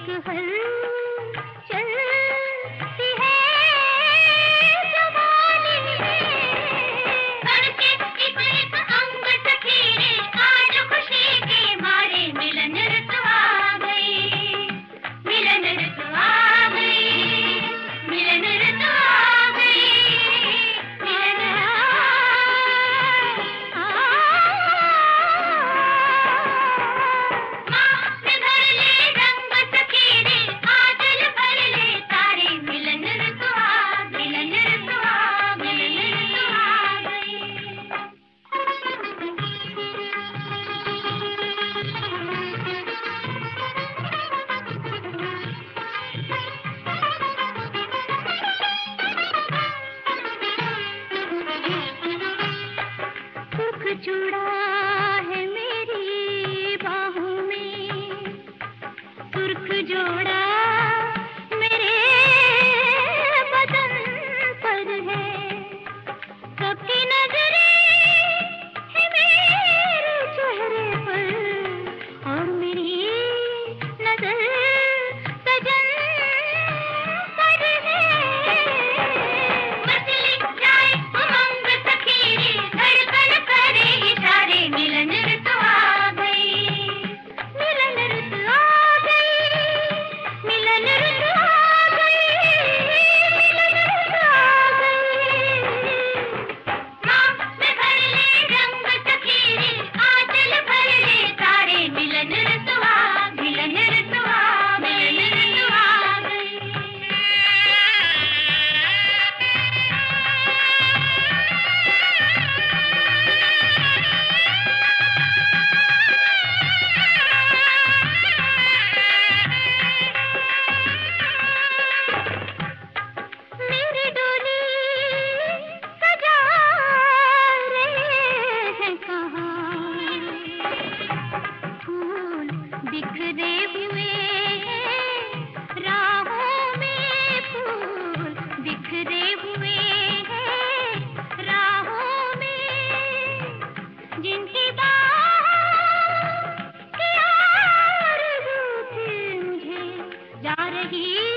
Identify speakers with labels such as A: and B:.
A: जुड़ा है मेरी बाहों में, सुर्ख जोड़ा मेरे बदन पर है। सबकी नजरें है मेरे चेहरे पर और मेरी नजर सजन पर है। मचली जाए उमंग सखीरी, धड़कन करे इशारे, मिलन ऋतु आ गई, मिलन ऋतु आ गई, मिलन ऋतु आ गई, मिलन ऋतु आ गई। माँ में भर ले रंग सखीरी, आंचल भर ले तारे, मिलन ऋतु आ, मिलन ऋतु आ, मिलन ऋतु आ गई। मेरी डोली सजा रहे हैं कहाँ, फूल बिखरे हुए हैं राहों में, फूल बिखरे हुए हैं राहों में, जिनकी बाहों की आरज़ू थी मुझे जा रही